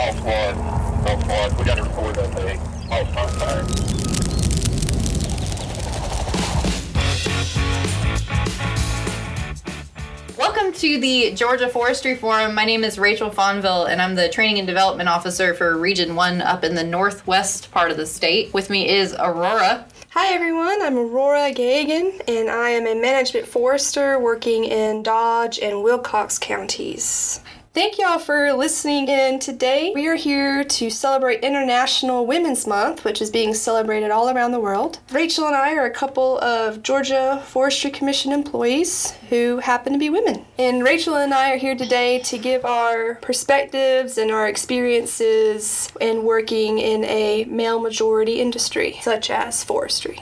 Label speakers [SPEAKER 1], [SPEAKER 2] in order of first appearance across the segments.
[SPEAKER 1] small flood. We got to report that they lost contact.
[SPEAKER 2] Welcome to the Georgia Forestry Forum. My name is Rachel Fonville, and I'm the Training and Development Officer for Region 1 up in the northwest part of the state. With me is Aurora.
[SPEAKER 3] Hi everyone, I'm Aurora Gagan, and I am a management forester working in Dodge and Wilcox counties. Thank y'all for listening in today. We are here to celebrate International Women's Month, which is being celebrated all around the world. Rachel and I are a couple of Georgia Forestry Commission employees who happen to be women. And Rachel and I are here today to give our perspectives and our experiences in working in a male-majority industry, such as forestry.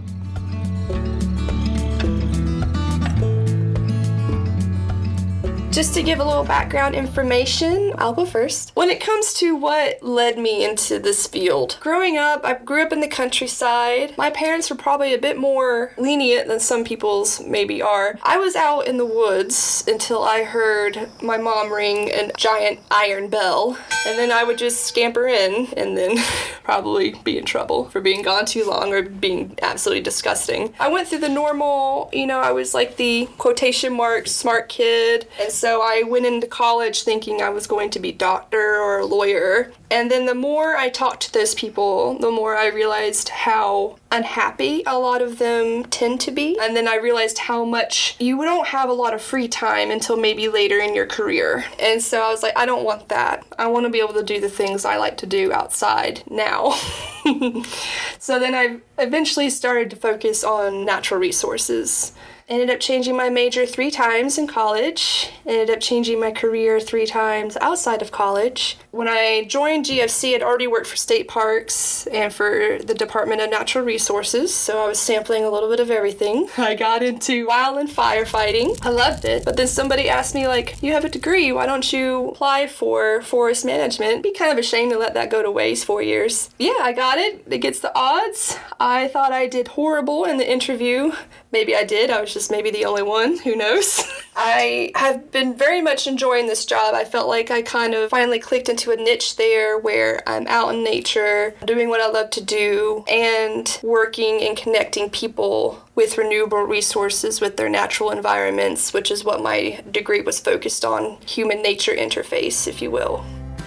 [SPEAKER 3] Just to give a little background information, I'll go first. When it comes to what led me into this field, growing up, I grew up in the countryside. My parents were probably a bit more lenient than some people's maybe are. I was out in the woods until I heard my mom ring a giant iron bell, and then I would just scamper in and then probably be in trouble for being gone too long or being absolutely disgusting. I went through the normal, I was like the quotation mark smart kid, and so I went into college thinking I was going to be doctor or a lawyer. And then the more I talked to those people, the more I realized how unhappy a lot of them tend to be. And then I realized how much you don't have a lot of free time until maybe later in your career. And so I was like, I don't want that. I want to be able to do the things I like to do outside now. So then I eventually started to focus on natural resources. Ended up changing my major 3 times in college. Ended up changing my career 3 times outside of college. When I joined GFC, I'd already worked for state parks and for the Department of Natural Resources, so I was sampling a little bit of everything. I got into wildland firefighting. I loved it. But then somebody asked me, you have a degree, why don't you apply for forest management? It'd be kind of a shame to let that go to waste 4 years. Yeah, I got it. It gets the odds. I thought I did horrible in the interview. Maybe I did. I was just maybe the only one. Who knows? I have been very much enjoying this job. I felt like I kind of finally clicked into a niche there where I'm out in nature, doing what I love to do, and working and connecting people with renewable resources with their natural environments, which is what my degree was focused on, human-nature interface, if you will.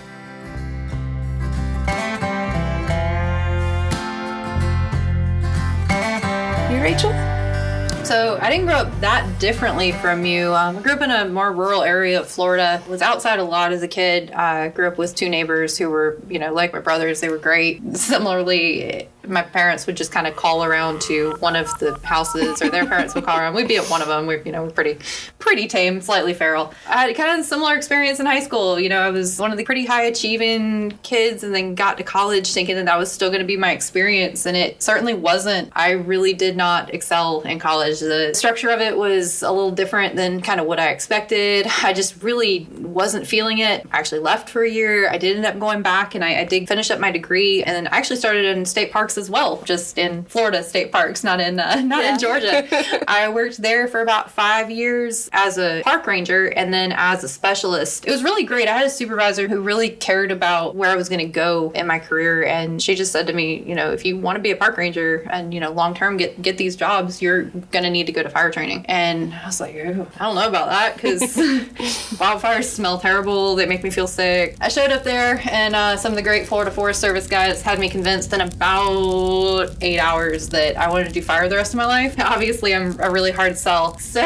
[SPEAKER 3] You, Rachel?
[SPEAKER 2] So I didn't grow up that differently from you. I grew up in a more rural area of Florida. Was outside a lot as a kid. I grew up with 2 neighbors who were, like my brothers. They were great. Similarly, my parents would just kind of call around to one of the houses, or their parents would call around. We'd be at one of them. We're pretty tame, slightly feral. I had kind of a similar experience in high school. I was one of the pretty high achieving kids, and then got to college thinking that was still going to be my experience, and it certainly wasn't. I really did not excel in college. The structure of it was a little different than kind of what I expected. I just really wasn't feeling it. I actually left for a year. I did end up going back, and I did finish up my degree, and then I actually started in state parks as well, just in Florida state parks, not in Georgia. I worked there for about 5 years as a park ranger and then as a specialist. It was really great. I had a supervisor who really cared about where I was going to go in my career, and she just said to me, if you want to be a park ranger and long term get these jobs, you're going to need to go to fire training. And I was like, I don't know about that, because wildfires smell terrible. They make me feel sick. I showed up there, and some of the great Florida Forest Service guys had me convinced in about 8 hours that I wanted to do fire the rest of my life. Obviously, I'm a really hard sell. So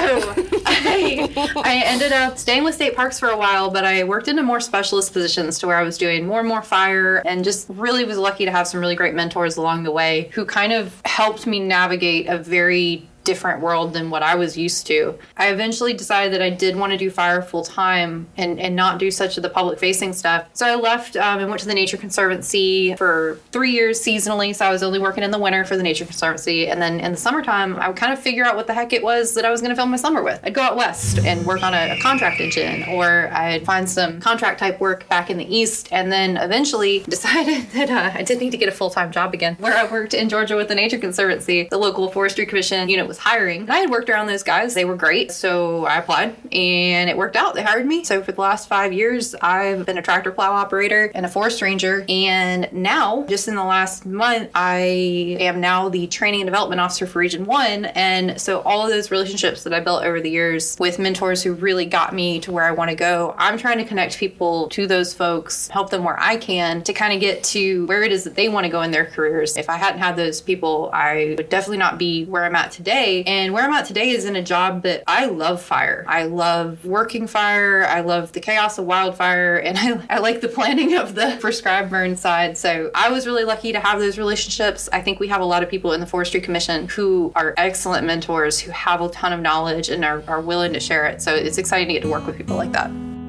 [SPEAKER 2] I ended up staying with state parks for a while, but I worked into more specialist positions to where I was doing more and more fire, and just really was lucky to have some really great mentors along the way who kind of helped me navigate a very different world than what I was used to. I eventually decided that I did want to do fire full time and not do such of the public facing stuff. So I left and went to the Nature Conservancy for 3 years seasonally. So I was only working in the winter for the Nature Conservancy. And then in the summertime, I would kind of figure out what the heck it was that I was going to fill my summer with. I'd go out west and work on a contract engine, or I'd find some contract type work back in the east. And then eventually decided that I did need to get a full-time job again, where I worked in Georgia with the Nature Conservancy. The local forestry commission unit was hiring. And I had worked around those guys. They were great. So I applied and it worked out. They hired me. So for the last 5 years, I've been a tractor plow operator and a forest ranger. And now, just in the last month, I am now the training and development officer for Region 1. And so all of those relationships that I built over the years with mentors who really got me to where I want to go, I'm trying to connect people to those folks, help them where I can to kind of get to where it is that they want to go in their careers. If I hadn't had those people, I would definitely not be where I'm at today. And where I'm at today is in a job that I love fire. I love working fire. I love the chaos of wildfire. And I like the planning of the prescribed burn side. So I was really lucky to have those relationships. I think we have a lot of people in the Forestry Commission who are excellent mentors, who have a ton of knowledge and are willing to share it. So it's exciting to get to work with people like that.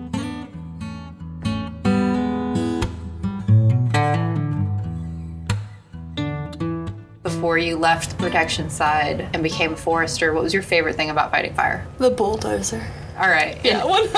[SPEAKER 2] Before you left the protection side and became a forester, what was your favorite thing about fighting fire?
[SPEAKER 3] The bulldozer.
[SPEAKER 2] All right.
[SPEAKER 3] Yeah,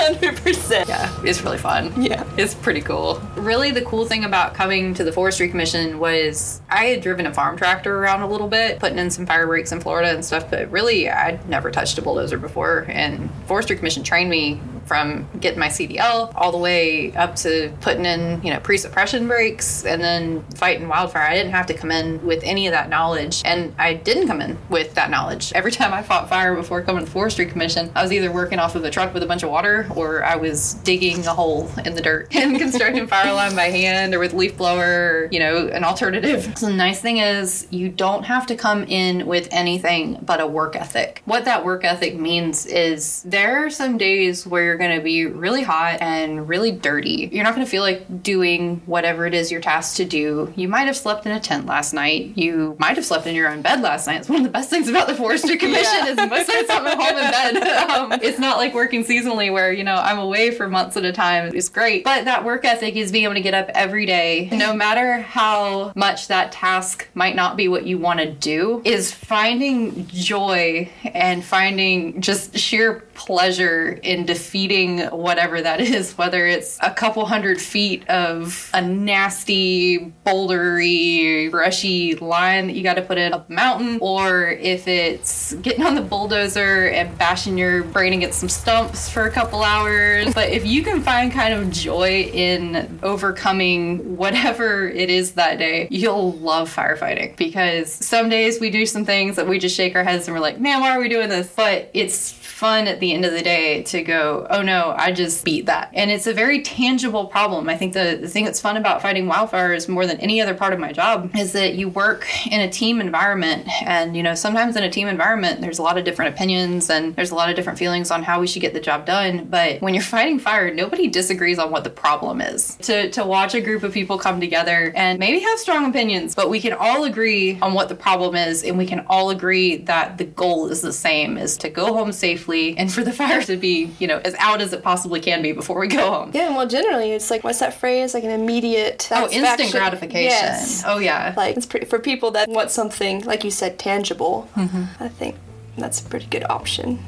[SPEAKER 3] 100%.
[SPEAKER 2] Yeah, it's really fun.
[SPEAKER 3] Yeah.
[SPEAKER 2] It's pretty cool. Really, the cool thing about coming to the Forestry Commission was I had driven a farm tractor around a little bit, putting in some fire breaks in Florida and stuff, but really, I'd never touched a bulldozer before. And Forestry Commission trained me from getting my CDL all the way up to putting in, pre-suppression brakes and then fighting wildfire. I didn't have to come in with any of that knowledge. And I didn't come in with that knowledge. Every time I fought fire before coming to the Forestry Commission, I was either working off of a truck with a bunch of water or I was digging a hole in the dirt and constructing fire line by hand or with leaf blower, or, an alternative. So the nice thing is you don't have to come in with anything but a work ethic. What that work ethic means is there are some days where you're going to be really hot and really dirty. You're not going to feel like doing whatever it is you're tasked to do. You might have slept in a tent last night. You might have slept in your own bed last night. It's one of the best things about the Forestry Commission is most of the time I'm home in bed. It's not like working seasonally where, I'm away for months at a time. It's great. But that work ethic is being able to get up every day, no matter how much that task might not be what you want to do, is finding joy and finding just sheer pleasure in defeating whatever that is, whether it's a couple 100 feet of a nasty, bouldery, brushy line that you got to put in up a mountain, or if it's getting on the bulldozer and bashing your brain against some stumps for a couple hours. But if you can find kind of joy in overcoming whatever it is that day, you'll love firefighting, because some days we do some things that we just shake our heads and we're like, man, why are we doing this? But it's fun at the end of the day to go, oh no, I just beat that. And it's a very tangible problem. I think the thing that's fun about fighting wildfires more than any other part of my job is that you work in a team environment. And, sometimes in a team environment, there's a lot of different opinions and there's a lot of different feelings on how we should get the job done. But when you're fighting fire, nobody disagrees on what the problem is. To watch a group of people come together and maybe have strong opinions, but we can all agree on what the problem is, and we can all agree that the goal is the same, is to go home safely and for the fire to be, as out as it possibly can be before we go home.
[SPEAKER 3] Yeah, well, generally, it's like, what's that phrase? Like an immediate
[SPEAKER 2] instant gratification.
[SPEAKER 3] Yes.
[SPEAKER 2] Oh, yeah.
[SPEAKER 3] Like, it's for people that want something, like you said, tangible. Mm-hmm. I think that's a pretty good option.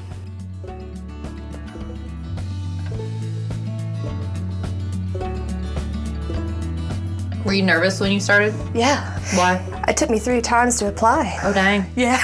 [SPEAKER 2] Were you nervous when you started?
[SPEAKER 3] Yeah.
[SPEAKER 2] Why?
[SPEAKER 3] It took me 3 times to apply.
[SPEAKER 2] Oh, dang.
[SPEAKER 3] Yeah.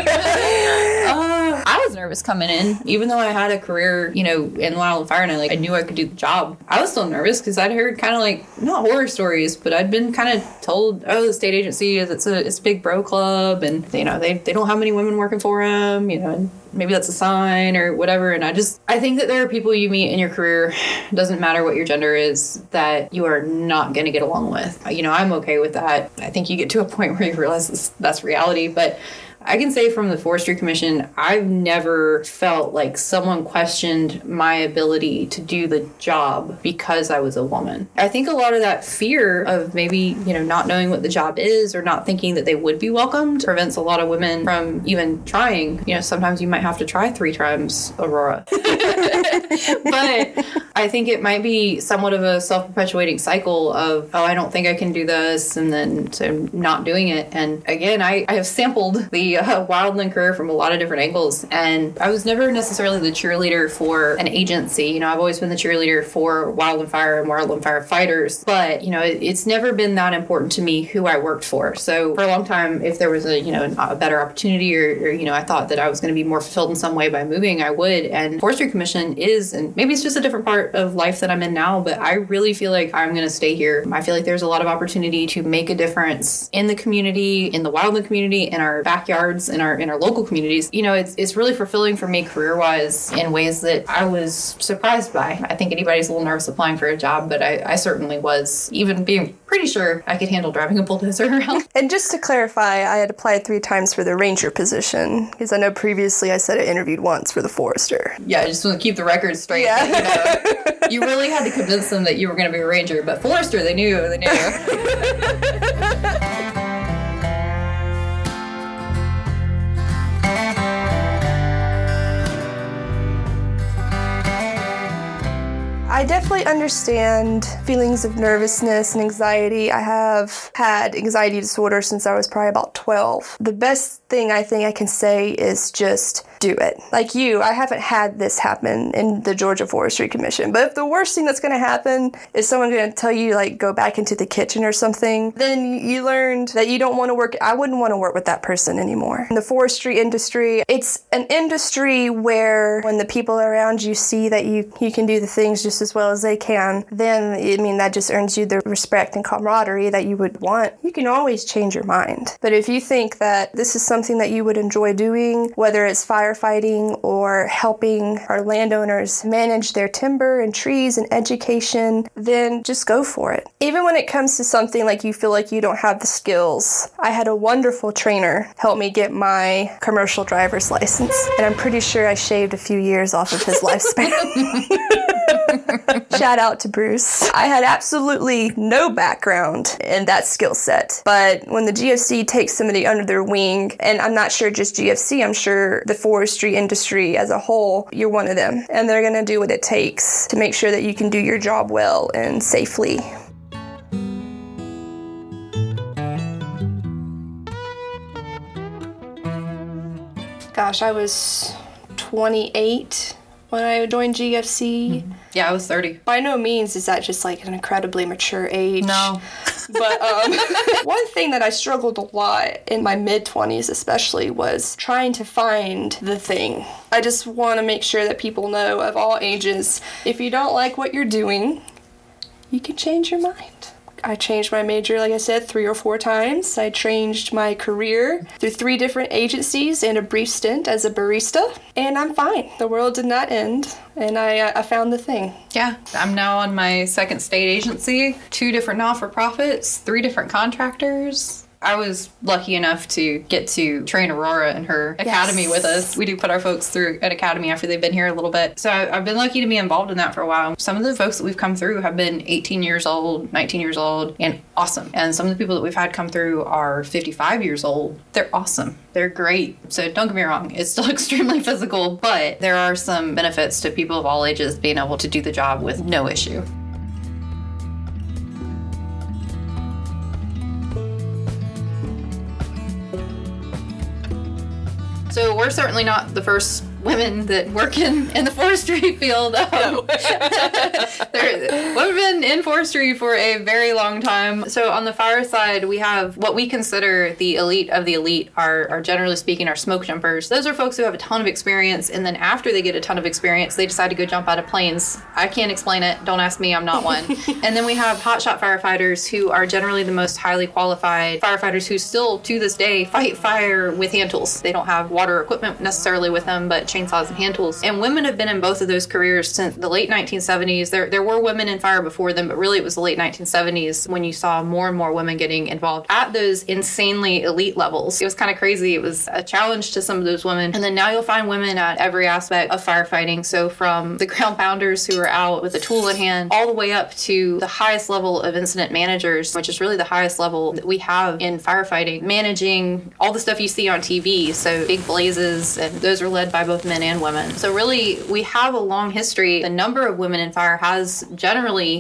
[SPEAKER 2] I was nervous coming in, even though I had a career, in wildfire, and I knew I could do the job. I was still nervous because I'd heard kind of not horror stories, but I'd been kind of told, oh, the state agency it's a big bro club, and they don't have many women working for them, and maybe that's a sign or whatever. And I think that there are people you meet in your career, doesn't matter what your gender is, that you are not going to get along with. I'm okay with that. I think you get to a point where you realize that's reality, but I can say from the Forestry Commission, I've never felt like someone questioned my ability to do the job because I was a woman. I think a lot of that fear of maybe, not knowing what the job is or not thinking that they would be welcomed prevents a lot of women from even trying. Sometimes you might have to try 3 times, Aurora. But I think it might be somewhat of a self-perpetuating cycle of, oh, I don't think I can do this, and then so not doing it. And again, I have sampled the wildland career from a lot of different angles. And I was never necessarily the cheerleader for an agency. You know, I've always been the cheerleader for wildland fire and wildland firefighters. But, you know, it's never been that important to me who I worked for. So for a long time, if there was a better opportunity or I thought that I was going to be more fulfilled in some way by moving, I would. And Forestry Commission is, and maybe it's just a different part of life that I'm in now, but I really feel like I'm going to stay here. I feel like there's a lot of opportunity to make a difference in the community, in the wildland community, in our backyards, in our local communities. You know, it's really fulfilling for me career-wise in ways that I was surprised by. I think anybody's a little nervous applying for a job, but I certainly was, even being pretty sure I could handle driving a bulldozer around.
[SPEAKER 3] And just to clarify, I had applied 3 times for the ranger position, because I know previously I said I interviewed once for the forester.
[SPEAKER 2] Yeah, I just want to keep the record straight.
[SPEAKER 3] Yeah.
[SPEAKER 2] That, you really had to convince them that you were going to be a ranger, but forester, they knew. I definitely understand feelings of nervousness and anxiety. I have had anxiety disorder since I was probably about 12. The best thing I think I can say is just do it. Like you, I haven't had this happen in the Georgia Forestry Commission, but if the worst thing that's going to happen is someone going to tell you, like, go back into the kitchen or something, then you learned that you don't want to work. I wouldn't want to work with that person anymore. In the forestry industry, it's an industry where when the people around you see that you can do the things just as well as they can, then, I mean, that just earns you the respect and camaraderie that you would want. You can always change your mind. But if you think that this is something that you would enjoy doing, whether it's firefighting or helping our landowners manage their timber and trees and education, then just go for it. Even when it comes to something like you feel like you don't have the skills, I had a wonderful trainer help me get my commercial driver's license, and I'm pretty sure I shaved a few years off of his lifespan. Shout out to Bruce. I had absolutely no background in that skill set, but when the GFC takes somebody under their wing, and I'm not sure just GFC, I'm sure the forestry industry as a whole, you're one of them, and they're going to do what it takes to make sure that you can do your job well and safely. Gosh, I was 28 when I joined GFC. Mm-hmm. Yeah, I was 30.
[SPEAKER 3] By no means is that just like an incredibly mature age.
[SPEAKER 2] No.
[SPEAKER 3] But one thing that I struggled a lot in my mid-20s especially was trying to find the thing. I just want to make sure that people know, of all ages, if you don't like what you're doing, you can change your mind. I changed my major, like I said, 3 or 4 times. I changed my career through 3 different agencies and a brief stint as a barista. And I'm fine. The world did not end. And I found the thing.
[SPEAKER 2] Yeah. I'm now on my 2nd state agency, 2 different not-for-profits, 3 different contractors. I was lucky enough to get to train Aurora in her academy with us. We do put our folks through an academy after they've been here a little bit. So I've been lucky to be involved in that for a while. Some of the folks that we've come through have been 18 years old, 19 years old, and awesome. And some of the people that we've had come through are 55 years old. They're awesome. They're great. So don't get me wrong, it's still extremely physical, but there are some benefits to people of all ages being able to do the job with no issue. So we're certainly not the first women that work in the forestry field. We've been in forestry for a very long time. So on the fire side, we have what we consider the elite of the elite are generally speaking, our smoke jumpers. Those are folks who have a ton of experience, and then after they get a ton of experience, they decide to go jump out of planes. I can't explain it. Don't ask me. I'm not one. And then we have hotshot firefighters who are generally the most highly qualified firefighters who still, to this day, fight fire with hand tools. They don't have water equipment necessarily with them, but chainsaws and hand tools. And women have been in both of those careers since the late 1970s. There were women in fire before them, but really it was the late 1970s when you saw more and more women getting involved at those insanely elite levels. It was kind of crazy. It was a challenge to some of those women. And then now you'll find women at every aspect of firefighting. So from the ground pounders who are out with a tool in hand, all the way up to the highest level of incident managers, which is really the highest level that we have in firefighting, managing all the stuff you see on TV. So big blazes, and those are led by both men and women. So really, we have a long history. The number of women in fire has generally increased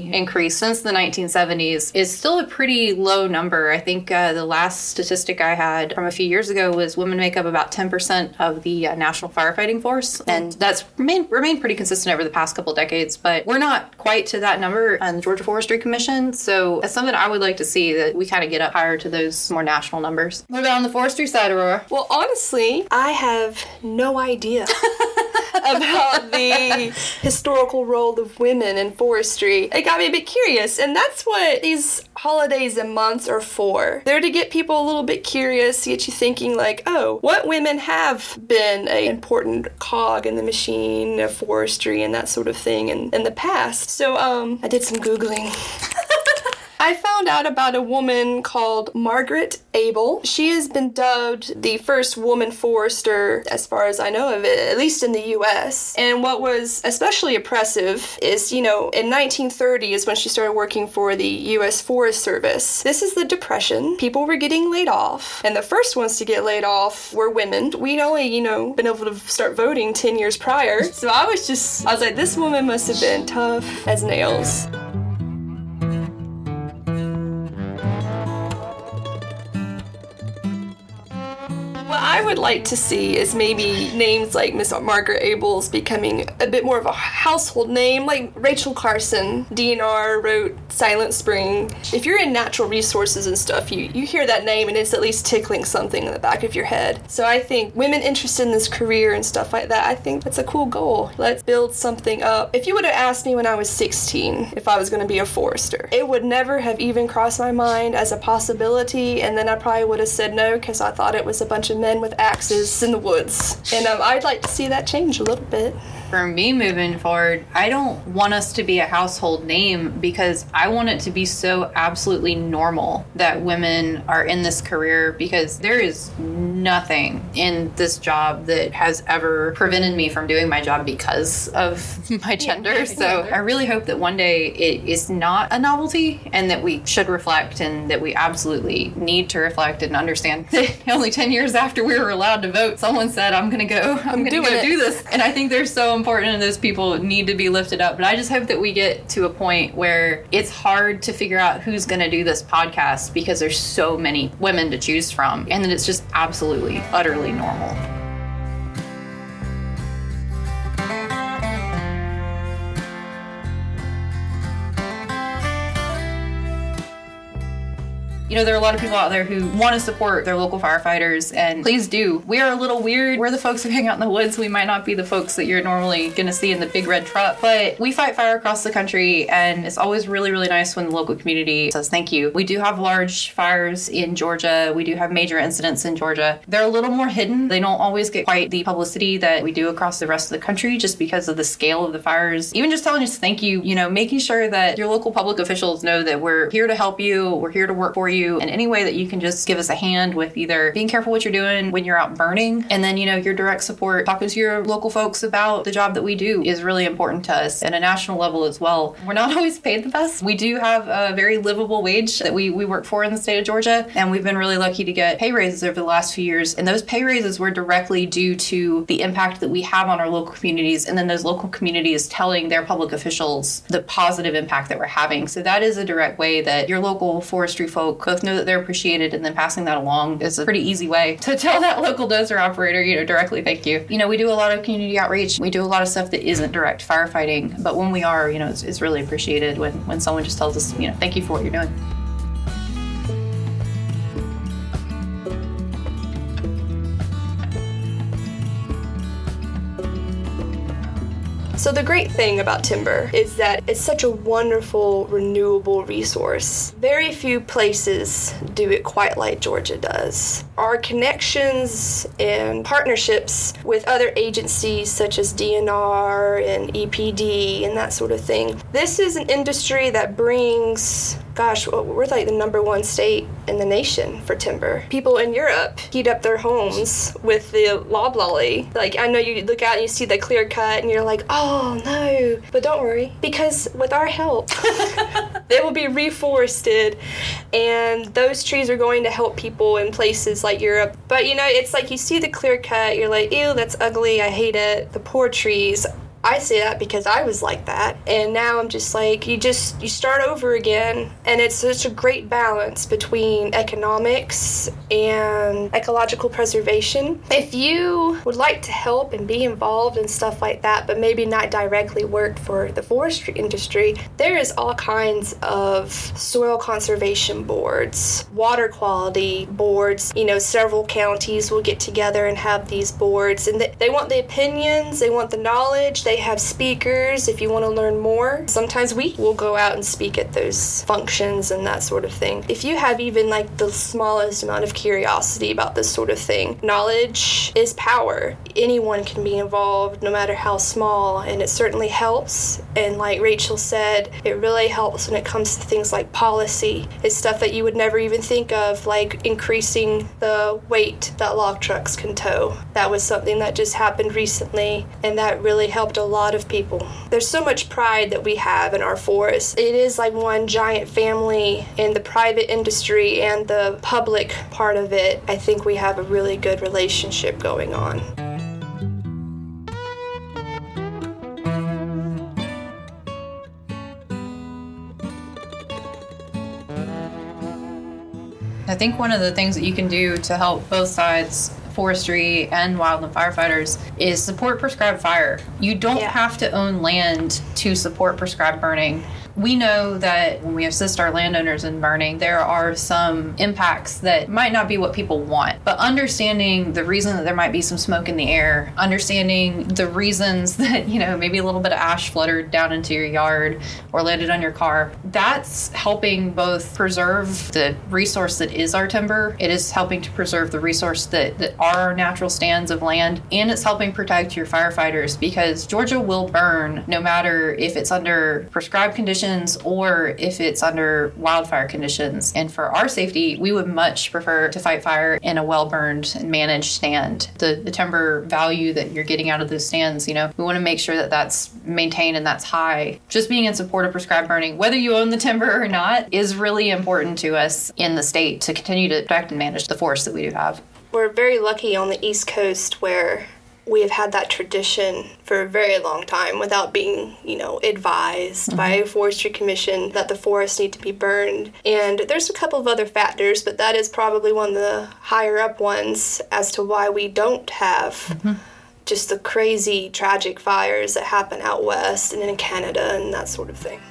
[SPEAKER 2] forestry since the 1970s is still a pretty low number. I think the last statistic I had from a few years ago was women make up about 10% of the national firefighting force, and that's remained pretty consistent over the past couple decades, but we're not quite to that number on the Georgia Forestry Commission, so it's something I would like to see, that we kind of get up higher to those more national numbers. What about on the forestry side, Aurora?
[SPEAKER 3] Well, honestly, I have no idea about the historical role of women in forestry. It got me a bit curious, and that's what these holidays and months are for. They're to get people a little bit curious, get you thinking like, oh, what women have been an important cog in the machine of forestry and that sort of thing in the past. So, I did some Googling. I found out about a woman called Margaret Abel. She has been dubbed the first woman forester, as far as I know of it, at least in the U.S. And what was especially impressive is, in 1930 is when she started working for the U.S. Forest Service. This is the Depression. People were getting laid off, and the first ones to get laid off were women. We'd only, been able to start voting 10 years prior. So I was like, this woman must have been tough as nails. What I would like to see is maybe names like Miss Margaret Abel's becoming a bit more of a household name, like Rachel Carson. DNR wrote Silent Spring. If you're in natural resources and stuff, you hear that name and it's at least tickling something in the back of your head. So I think women interested in this career and stuff like that, I think that's a cool goal. Let's build something up. If you would have asked me when I was 16 if I was going to be a forester, it would never have even crossed my mind as a possibility, and then I probably would have said no because I thought it was a bunch of men with axes in the woods. And I'd like to see that change a little bit.
[SPEAKER 2] For me moving forward, I don't want us to be a household name because I want it to be so absolutely normal that women are in this career, because there is nothing in this job that has ever prevented me from doing my job because of my gender. So I really hope that one day it is not a novelty and that we should reflect, and that we absolutely need to reflect and understand that only 10 years after we were allowed to vote, someone said, I'm going to go do this. And I think they're so important, and those people need to be lifted up. But I just hope that we get to a point where it's hard to figure out who's going to do this podcast because there's so many women to choose from, and that it's just absolutely, utterly normal. There are a lot of people out there who want to support their local firefighters, and please do. We are a little weird. We're the folks who hang out in the woods. We might not be the folks that you're normally going to see in the big red truck, but we fight fire across the country, and it's always really, really nice when the local community says thank you. We do have large fires in Georgia. We do have major incidents in Georgia. They're a little more hidden. They don't always get quite the publicity that we do across the rest of the country just because of the scale of the fires. Even just telling us thank you, making sure that your local public officials know that we're here to help you, we're here to work for you, in any way that you can just give us a hand with either being careful what you're doing when you're out burning, and then, your direct support, talking to your local folks about the job that we do is really important to us at a national level as well. We're not always paid the best. We do have a very livable wage that we work for in the state of Georgia, and we've been really lucky to get pay raises over the last few years, and those pay raises were directly due to the impact that we have on our local communities, and then those local communities telling their public officials the positive impact that we're having. So that is a direct way that your local forestry folk both know that they're appreciated, and then passing that along is a pretty easy way to tell that local dozer operator, directly thank you. We do a lot of community outreach. We do a lot of stuff that isn't direct firefighting, but when we are, it's really appreciated when someone just tells us, thank you for what you're doing.
[SPEAKER 3] So the great thing about timber is that it's such a wonderful, renewable resource. Very few places do it quite like Georgia does. Our connections and partnerships with other agencies such as DNR and EPD and that sort of thing. This is an industry that brings, we're like the number one state in the nation for timber. People in Europe heat up their homes with the loblolly. Like, I know you look out and you see the clear cut and you're like, oh no, but don't worry, because with our help, they will be reforested, and those trees are going to help people in places like Europe. But it's like you see the clear cut, you're like, ew, that's ugly, I hate it. The poor trees. I say that because I was like that. And now I'm just like, you start over again. And it's such a great balance between economics and ecological preservation. If you would like to help and be involved in stuff like that, but maybe not directly work for the forestry industry, there is all kinds of soil conservation boards, water quality boards. Several counties will get together and have these boards, and they want the opinions, they want the knowledge, they have speakers if you want to learn more. Sometimes we will go out and speak at those functions and that sort of thing. If you have even like the smallest amount of curiosity about this sort of thing, knowledge is power. Anyone can be involved, no matter how small, and it certainly helps. And like Rachel said, it really helps when it comes to things like policy. It's stuff that you would never even think of, like increasing the weight that log trucks can tow. That was something that just happened recently, and that really helped a lot of people. There's so much pride that we have in our forests. It is like one giant family, in the private industry and the public part of it. I think we have a really good relationship going on.
[SPEAKER 2] I think one of the things that you can do to help both sides, forestry and wildland firefighters, is support prescribed fire. You don't have to own land to support prescribed burning. We know that when we assist our landowners in burning, there are some impacts that might not be what people want. But understanding the reason that there might be some smoke in the air, understanding the reasons that, maybe a little bit of ash fluttered down into your yard or landed on your car, that's helping both preserve the resource that is our timber. It is helping to preserve the resource that are our natural stands of land, and it's helping protect your firefighters, because Georgia will burn no matter if it's under prescribed conditions or if it's under wildfire conditions. And for our safety, we would much prefer to fight fire in a well-burned and managed stand. The timber value that you're getting out of those stands, we want to make sure that that's maintained and that's high. Just being in support of prescribed burning, whether you own the timber or not, is really important to us in the state to continue to protect and manage the forests that we do have.
[SPEAKER 3] We're very lucky on the East Coast where we have had that tradition for a very long time without being, advised by a forestry commission that the forests need to be burned. And there's a couple of other factors, but that is probably one of the higher up ones as to why we don't have just the crazy, tragic fires that happen out west and in Canada and that sort of thing.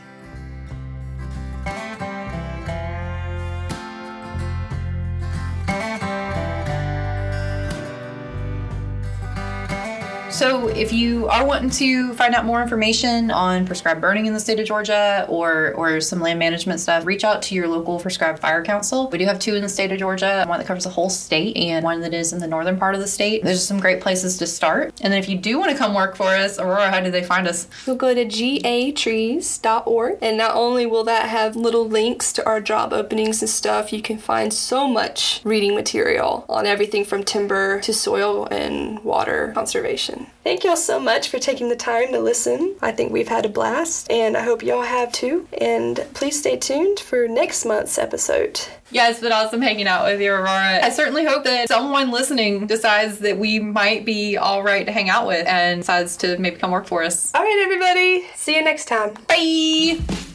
[SPEAKER 2] So if you are wanting to find out more information on prescribed burning in the state of Georgia or some land management stuff, reach out to your local prescribed fire council. We do have 2 in the state of Georgia, one that covers the whole state and one that is in the northern part of the state. There's some great places to start. And then if you do want to come work for us, Aurora, how do they find us?
[SPEAKER 3] You'll go to gatrees.org, and not only will that have little links to our job openings and stuff, you can find so much reading material on everything from timber to soil and water conservation. Thank y'all so much for taking the time to listen. I think we've had a blast, and I hope y'all have too. And please stay tuned for next month's episode.
[SPEAKER 2] Yeah, it's been awesome hanging out with you, Aurora. I certainly hope that someone listening decides that we might be all right to hang out with and decides to maybe come work for us.
[SPEAKER 3] All right, everybody. See you next time.
[SPEAKER 2] Bye!